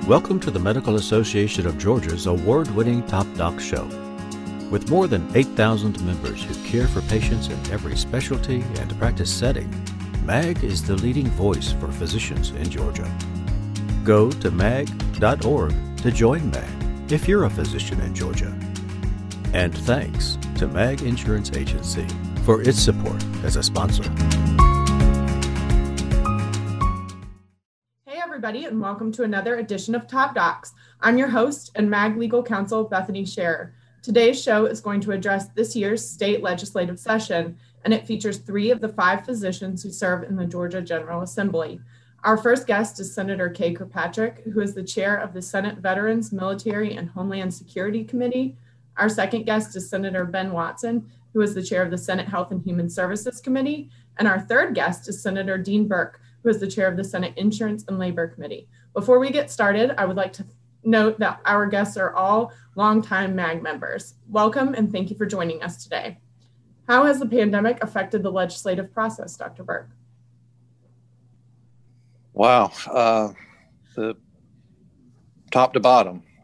Welcome to the Medical Association of Georgia's award-winning Top Doc Show. With more than 8,000 members who care for patients in every specialty and practice setting, MAG is the leading voice for physicians in Georgia. Go to mag.org to join MAG if you're a physician in Georgia. And thanks to MAG Insurance Agency for its support as a sponsor. Hey everybody, and welcome to another edition of Top Docs. I'm your host and MAG Legal Counsel, Bethany Scherer. Today's show is going to address this year's state legislative session, and it features 3 of the 5 physicians who serve in the Georgia General Assembly. Our first guest is Senator Kay Kirkpatrick, who is the chair of the Senate Veterans, Military, and Homeland Security Committee. Our second guest is Senator Ben Watson, who is the chair of the Senate Health and Human Services Committee. And our third guest is Senator Dean Burke, who is the chair of the Senate Insurance and Labor Committee. Before we get started, I would like to note that our guests are all longtime MAG members. Welcome and thank you for joining us today. How has the pandemic affected the legislative process, Dr. Burke? Wow, the top to bottom,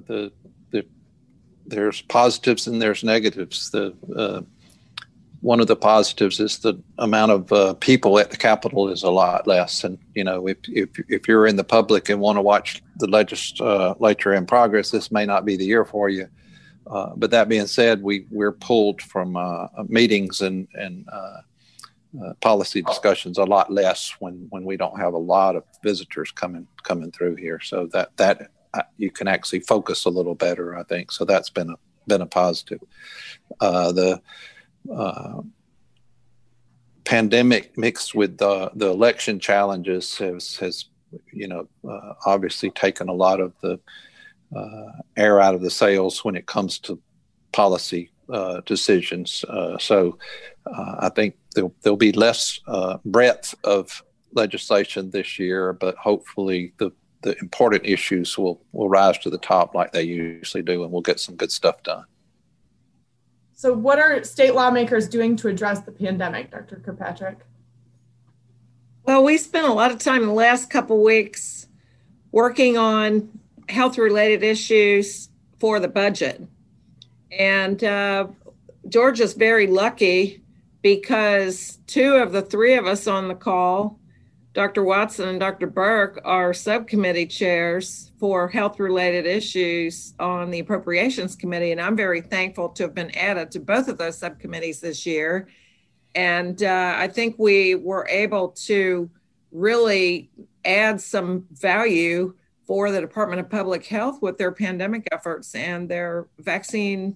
there's positives and there's negatives. One of the positives is the amount of people at the Capitol is a lot less. And, you know, if you're in the public and want to watch the legislature in progress, this may not be the year for you. But that being said, we're pulled from meetings and policy discussions a lot less when we don't have a lot of visitors coming through here. So that you can actually focus a little better, I think. So that's been a positive. The pandemic mixed with the election challenges has obviously taken a lot of the air out of the sails when it comes to policy decisions. So I think there'll be less breadth of legislation this year, but hopefully the important issues will rise to the top like they usually do, and we'll get some good stuff done. So what are state lawmakers doing to address the pandemic, Dr. Kirkpatrick? Well, we spent a lot of time in the last couple of weeks working on health-related issues for the budget. And Georgia's very lucky because 2 of the 3 of us on the call, Dr. Watson and Dr. Burke, are subcommittee chairs for health-related issues on the Appropriations Committee, and I'm very thankful to have been added to both of those subcommittees this year. And I think we were able to really add some value for the Department of Public Health with their pandemic efforts and their vaccine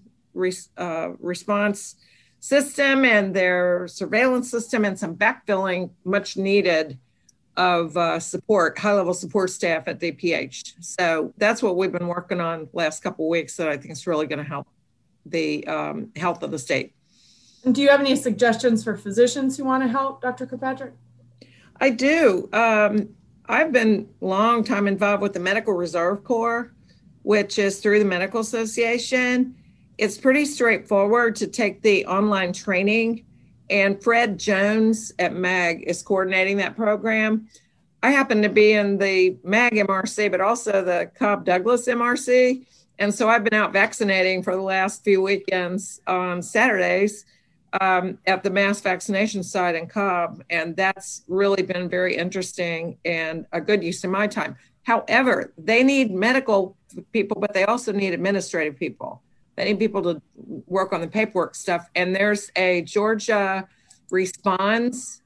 response system and their surveillance system and some backfilling much needed of support, high-level support staff at DPH. So that's what we've been working on last couple of weeks that I think is really going to help the health of the state. And do you have any suggestions for physicians who want to help, Dr. Kirkpatrick? I do. I've been a long time involved with the Medical Reserve Corps, which is through the Medical Association. It's pretty straightforward to take the online training, and Fred Jones at MAG is coordinating that program. I happen to be in the MAG MRC, but also the Cobb Douglas MRC. And so I've been out vaccinating for the last few weekends on Saturdays at the mass vaccination site in Cobb. And that's really been very interesting and a good use of my time. However, they need medical people, but they also need administrative people. They need people to work on the paperwork stuff. And there's a Georgia Responds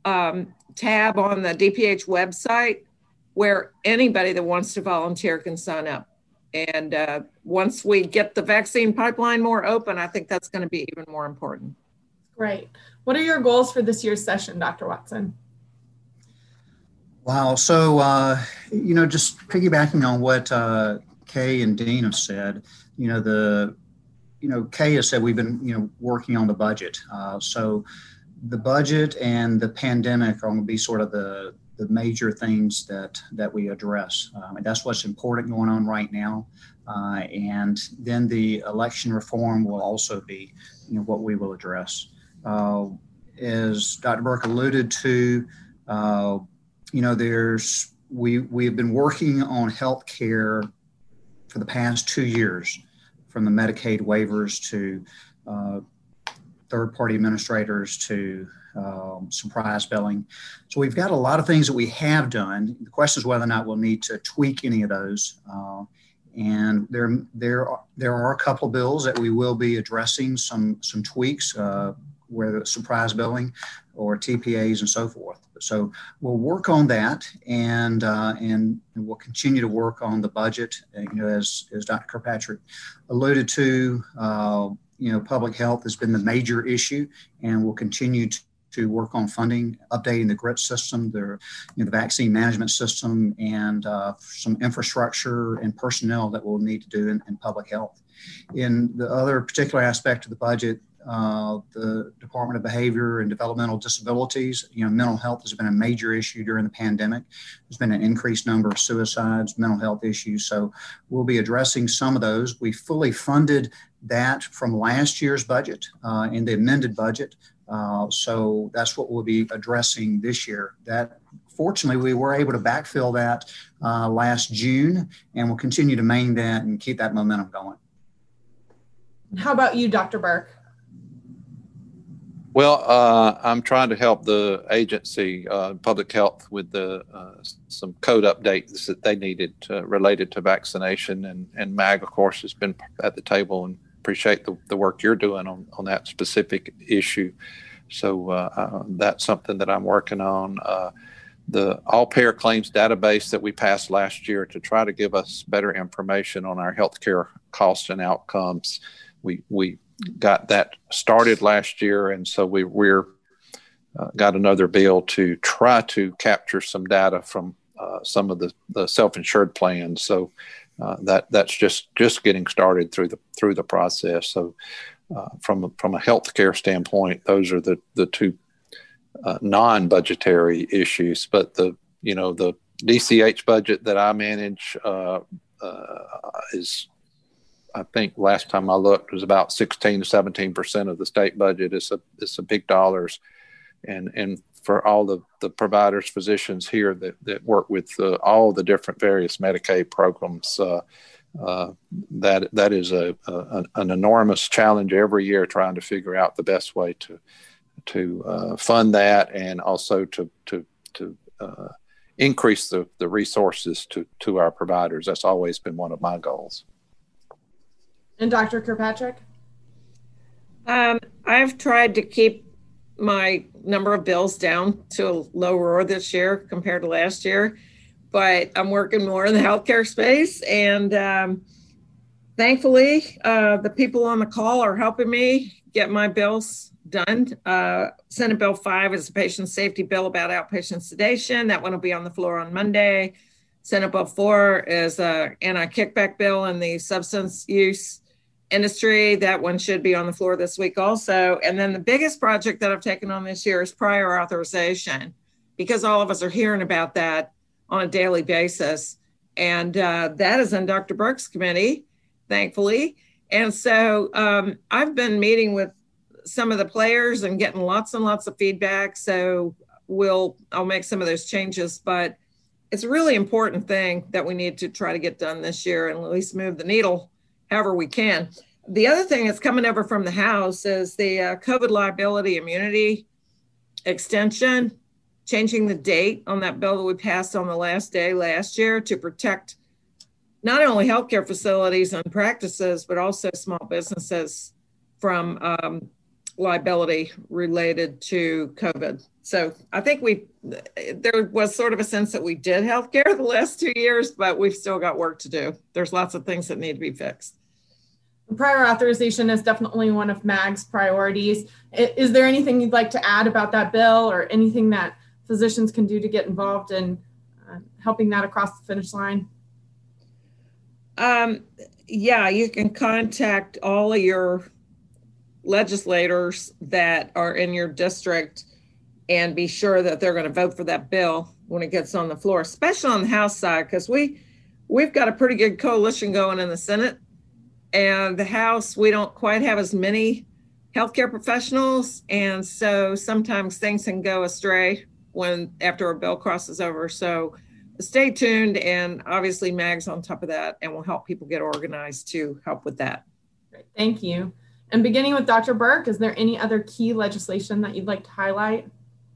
tab on the DPH website where anybody that wants to volunteer can sign up. And once we get the vaccine pipeline more open, I think that's going to be even more important. Great. What are your goals for this year's session, Dr. Watson? Wow. So, just piggybacking on what Kay and Dean have said, Kay has said we've been, working on the budget. So the budget and the pandemic are going to be sort of the major things that we address. And that's what's important going on right now. And then the election reform will also be, what we will address. As Dr. Burke alluded to, there's we have been working on healthcare for the past 2 years, from the Medicaid waivers to third-party administrators to surprise billing. So we've got a lot of things that we have done. The question is whether or not we'll need to tweak any of those. And there are a couple of bills that we will be addressing some tweaks, whether it's surprise billing or TPAs and so forth. So we'll work on that, and we'll continue to work on the budget. As Dr. Kirkpatrick alluded to, public health has been the major issue, and we'll continue to work on funding, updating the GRIT system, the vaccine management system, and some infrastructure and personnel that we'll need to do in public health. In the other particular aspect of the budget, the Department of Behavior and Developmental Disabilities, mental health has been a major issue during the pandemic. There's been an increased number of suicides, mental health issues. So we'll be addressing some of those. We fully funded that from last year's budget in the amended budget. So that's what we'll be addressing this year. That fortunately, we were able to backfill that last June, and we'll continue to maintain that and keep that momentum going. How about you, Dr. Burke? Well, I'm trying to help the agency, public health, with some code updates that they needed related to vaccination. And MAG, of course, has been at the table, and appreciate the work you're doing on that specific issue. So that's something that I'm working on. The all-payer claims database that we passed last year to try to give us better information on our healthcare costs and outcomes. We got that started last year, and so we're got another bill to try to capture some data from some of the self-insured plans. So that's just getting started through the process. So from a healthcare standpoint, those are the two non-budgetary issues. But the DCH budget that I manage is, I think last time I looked, was about 16 to 17% of the state budget. It's a big dollars, and for all the providers, physicians here that work with all the different various Medicaid programs, that is an enormous challenge every year, trying to figure out the best way to fund that, and also to increase the resources to our providers. That's always been one of my goals. And Dr. Kirkpatrick? I've tried to keep my number of bills down to a lower this year compared to last year, but I'm working more in the healthcare space, and thankfully, the people on the call are helping me get my bills done. Senate Bill 5 is a patient safety bill about outpatient sedation. That one will be on the floor on Monday. Senate Bill 4 is an anti-kickback bill in the substance use industry. That one should be on the floor this week also. And then the biggest project that I've taken on this year is prior authorization, because all of us are hearing about that on a daily basis. And that is in Dr. Burke's committee, thankfully. And so I've been meeting with some of the players and getting lots and lots of feedback. So I'll make some of those changes, but it's a really important thing that we need to try to get done this year and at least move the needle however we can. The other thing that's coming over from the House is the COVID liability immunity extension, changing the date on that bill that we passed on the last day last year to protect not only healthcare facilities and practices, but also small businesses from liability related to COVID. So I think there was sort of a sense that we did healthcare the last 2 years, but we've still got work to do. There's lots of things that need to be fixed. Prior authorization is definitely one of MAG's priorities. Is there anything you'd like to add about that bill, or anything that physicians can do to get involved in helping that across the finish line? Yeah, you can contact all of your legislators that are in your district and be sure that they're going to vote for that bill when it gets on the floor, especially on the House side, because we've got a pretty good coalition going in the Senate. And the House, we don't quite have as many healthcare professionals. And so sometimes things can go astray after a bill crosses over. So stay tuned, and obviously Mag's on top of that and will help people get organized to help with that. Great. Thank you. And beginning with Dr. Burke, is there any other key legislation that you'd like to highlight?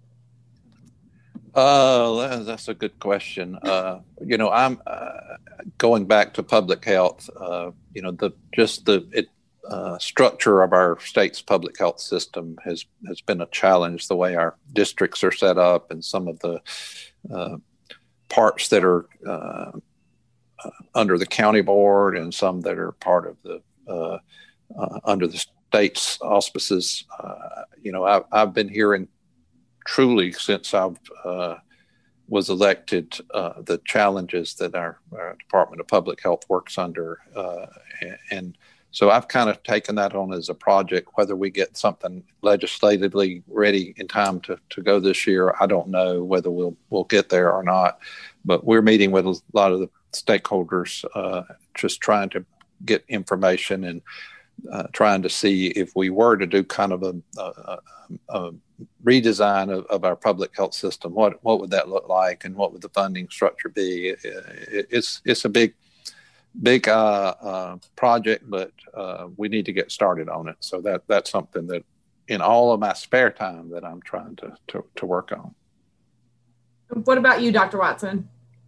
That's a good question. I'm going back to public health. The structure of our state's public health system has been a challenge. The way our districts are set up, and some of the parts that are under the county board, and some that are part of the under the state's auspices. I've been hearing truly since I was elected the challenges that our Department of Public Health works under, and so I've kind of taken that on as a project. Whether we get something legislatively ready in time to go this year, I don't know whether we'll get there or not. But we're meeting with a lot of the stakeholders, just trying to get information and trying to see if we were to do kind of a redesign of our public health system, what would that look like, and what would the funding structure be? It's a big project, but we need to get started on it. So that's something that in all of my spare time that I'm trying to work on. What about you, Dr. Watson?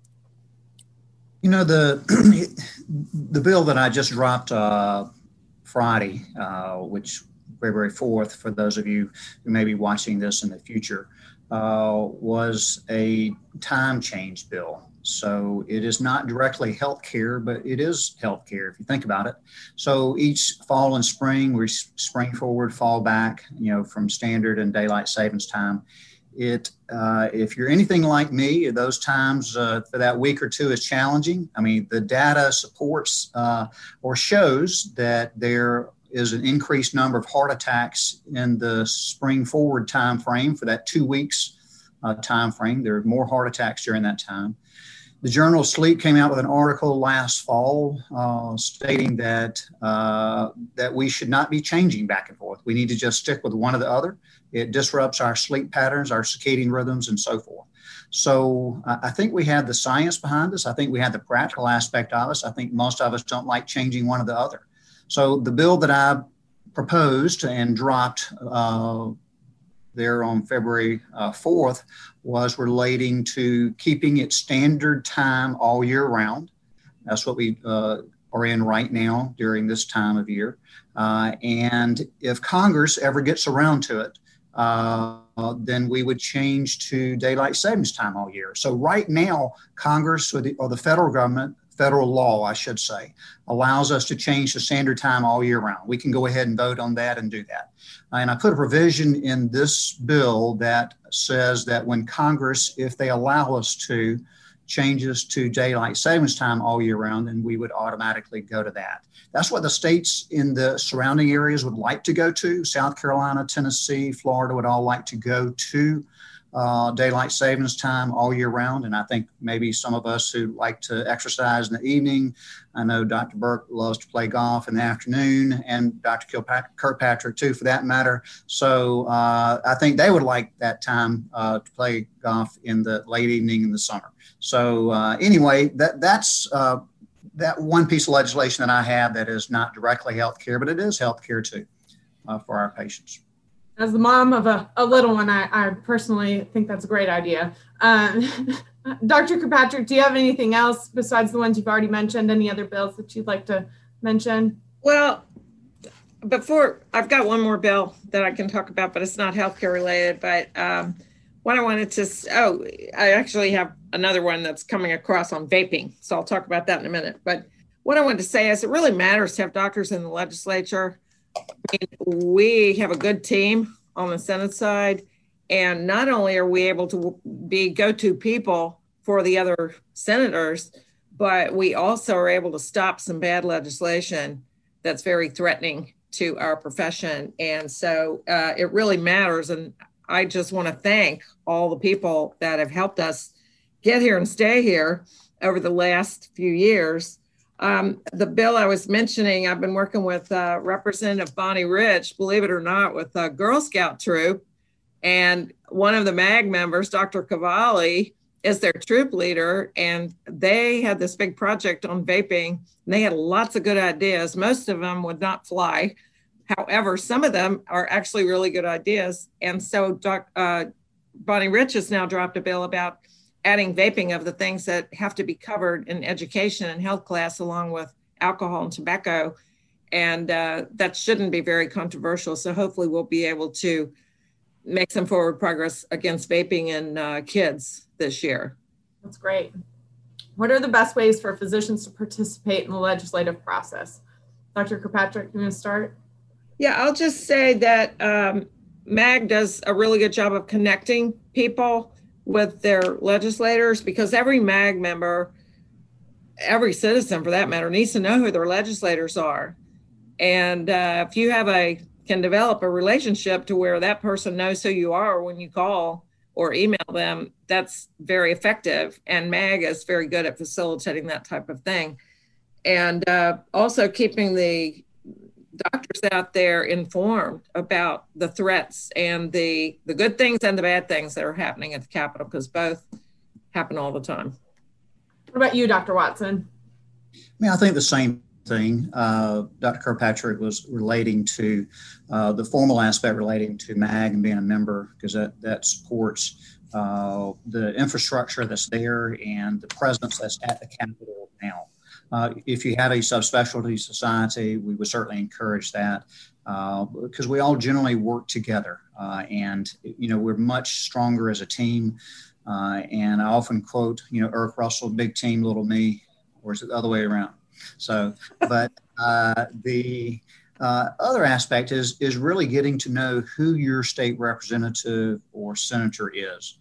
The bill that I just dropped Friday, which February 4th, for those of you who may be watching this in the future, was a time change bill. So it is not directly healthcare, but it is healthcare if you think about it. So each fall and spring, we spring forward, fall back, from standard and daylight savings time. If you're anything like me, those times for that week or two is challenging. I mean, the data supports or shows that there is an increased number of heart attacks in the spring forward time frame. For that 2 weeks time frame, there are more heart attacks during that time. The Journal of Sleep came out with an article last fall stating that we should not be changing back and forth. We need to just stick with one or the other. It disrupts our sleep patterns, our circadian rhythms, and so forth. So I think we have the science behind us. I think we have the practical aspect of us. I think most of us don't like changing one or the other. So the bill that I proposed and dropped there on February 4th was relating to keeping it standard time all year round. That's what we are in right now during this time of year. And if Congress ever gets around to it, then we would change to daylight savings time all year. So right now, Congress or the federal government, federal law, I should say, allows us to change the standard time all year round. We can go ahead and vote on that and do that. And I put a provision in this bill that says that when Congress, if they allow us to, changes to daylight savings time all year round, then we would automatically go to that. That's what the states in the surrounding areas would like to go to. South Carolina, Tennessee, Florida would all like to go to daylight savings time all year round. And I think maybe some of us who like to exercise in the evening, I know Dr. Burke loves to play golf in the afternoon, and Dr. Kirkpatrick too, for that matter. So I think they would like that time to play golf in the late evening in the summer. So anyway, that's that one piece of legislation that I have that is not directly healthcare, but it is healthcare too for our patients. As the mom of a little one, I personally think that's a great idea. Dr. Kirkpatrick, do you have anything else besides the ones you've already mentioned? Any other bills that you'd like to mention? Well, I've got one more bill that I can talk about, but it's not healthcare related. But what I wanted to, I actually have another one that's coming across on vaping. So I'll talk about that in a minute. But what I wanted to say is it really matters to have doctors in the legislature. We have a good team on the Senate side, and not only are we able to be go-to people for the other senators, but we also are able to stop some bad legislation that's very threatening to our profession. And so it really matters. And I just want to thank all the people that have helped us get here and stay here over the last few years. The bill I was mentioning, I've been working with Representative Bonnie Rich, believe it or not, with a Girl Scout troop. And one of the MAG members, Dr. Cavalli, is their troop leader, and they had this big project on vaping, and they had lots of good ideas. Most of them would not fly. However, some of them are actually really good ideas. And so Bonnie Rich has now dropped a bill about adding vaping of the things that have to be covered in education and health class, along with alcohol and tobacco. And that shouldn't be very controversial. So hopefully we'll be able to make some forward progress against vaping in kids this year. That's great. What are the best ways for physicians to participate in the legislative process? Dr. Kirkpatrick, you want to start? Yeah, I'll just say that MAG does a really good job of connecting people with their legislators, because every MAG member, every citizen for that matter, needs to know who their legislators are. And if you can develop a relationship to where that person knows who you are when you call or email them, that's very effective. And MAG is very good at facilitating that type of thing. And also keeping the doctors out there informed about the threats and the good things and the bad things that are happening at the Capitol, because both happen all the time. What about you, Dr. Watson? I think the same thing. Dr. Kirkpatrick was relating to the formal aspect relating to MAG and being a member, because that supports the infrastructure that's there and the presence that's at the Capitol now. If you have a subspecialty society, we would certainly encourage that, because we all generally work together, and we're much stronger as a team. And I often quote, Eric Russell, big team, little me, or is it the other way around? So, but the other aspect is really getting to know who your state representative or senator is,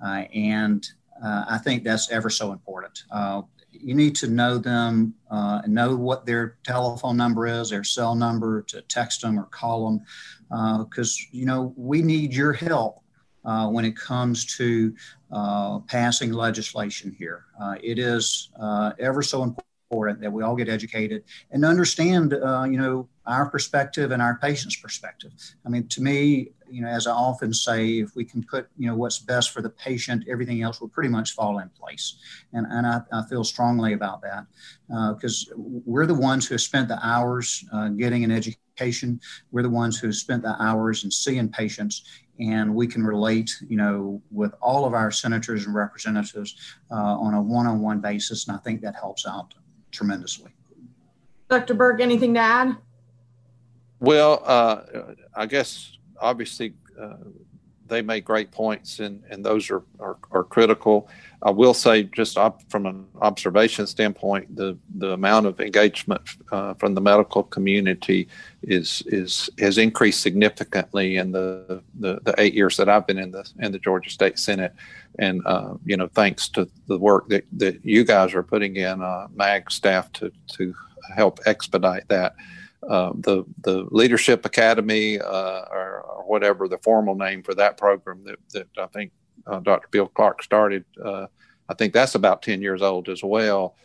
and I think that's ever so important. You need to know them and know what their telephone number is, their cell number, to text them or call them, because we need your help when it comes to passing legislation here. It is ever so important that we all get educated and understand, our perspective and our patient's perspective. To me, as I often say, if we can put, what's best for the patient, everything else will pretty much fall in place. And I feel strongly about that, because we're the ones who have spent the hours getting an education. We're the ones who have spent the hours in seeing patients, and we can relate, with all of our senators and representatives on a one-on-one basis. And I think that helps out tremendously. Dr. Burke, anything to add? Well, I guess obviously they make great points, and those are critical. I will say, just from an observation standpoint, the amount of engagement from the medical community has increased significantly in the 8 years that I've been in the Georgia State Senate, and thanks to the work that you guys are putting in, MAG staff to help expedite that. The Leadership Academy, or whatever the formal name for that program that I think Dr. Bill Clark started, I think that's about 10 years old as well.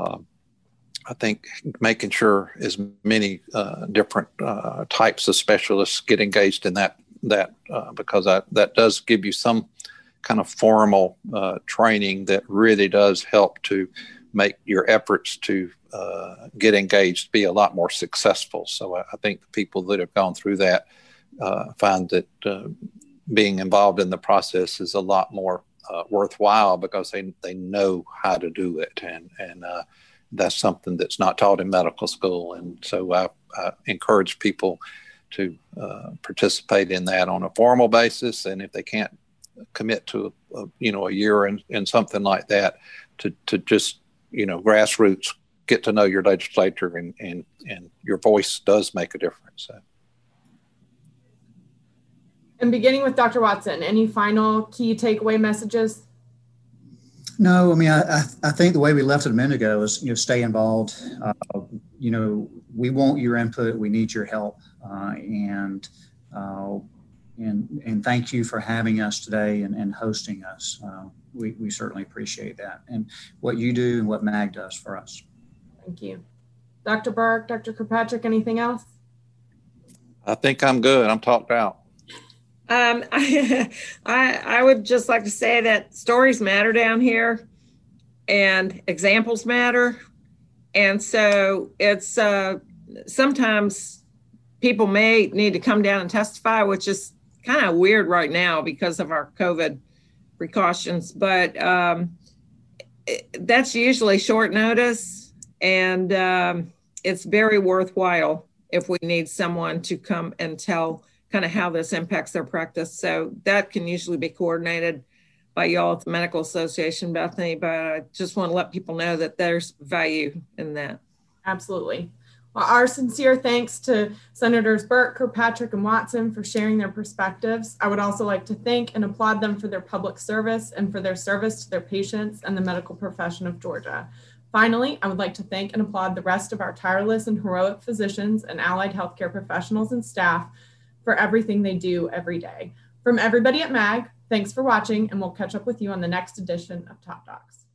I think making sure as many different types of specialists get engaged in that because that does give you some kind of formal training that really does help to make your efforts to get engaged be a lot more successful. So I think the people that have gone through that find that being involved in the process is a lot more worthwhile, because they know how to do it, and that's something that's not taught in medical school. And so I encourage people to participate in that on a formal basis, and if they can't commit to a year in something like that, to just grassroots get to know your legislature, and your voice does make a difference. So. And beginning with Dr. Watson, any final key takeaway messages? No, I think the way we left it a minute ago is, stay involved. We want your input. We need your help. And thank you for having us today and hosting us. We certainly appreciate that, and what you do and what MAG does for us. Thank you. Dr. Burke, Dr. Kirkpatrick, anything else? I think I'm good. I'm talked out. I would just like to say that stories matter down here and examples matter. And so it's sometimes people may need to come down and testify, which is kind of weird right now because of our COVID precautions. But that's usually short notice, and it's very worthwhile if we need someone to come and tell kind of how this impacts their practice. So that can usually be coordinated by y'all at the Medical Association, Bethany, but I just want to let people know that there's value in that. Absolutely. Well, our sincere thanks to Senators Burke, Kirkpatrick, and Watson for sharing their perspectives. I would also like to thank and applaud them for their public service and for their service to their patients and the medical profession of Georgia. Finally, I would like to thank and applaud the rest of our tireless and heroic physicians and allied healthcare professionals and staff for everything they do every day. From everybody at MAG, thanks for watching, and we'll catch up with you on the next edition of Top Docs.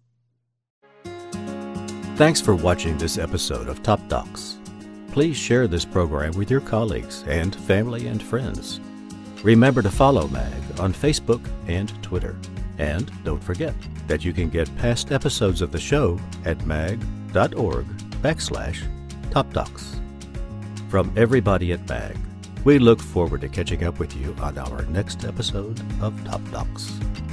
Thanks for watching this episode of Top Docs. Please share this program with your colleagues and family and friends. Remember to follow MAG on Facebook and Twitter. And don't forget that you can get past episodes of the show at mag.org/TopDocs. From everybody at MAG, we look forward to catching up with you on our next episode of Top Docs.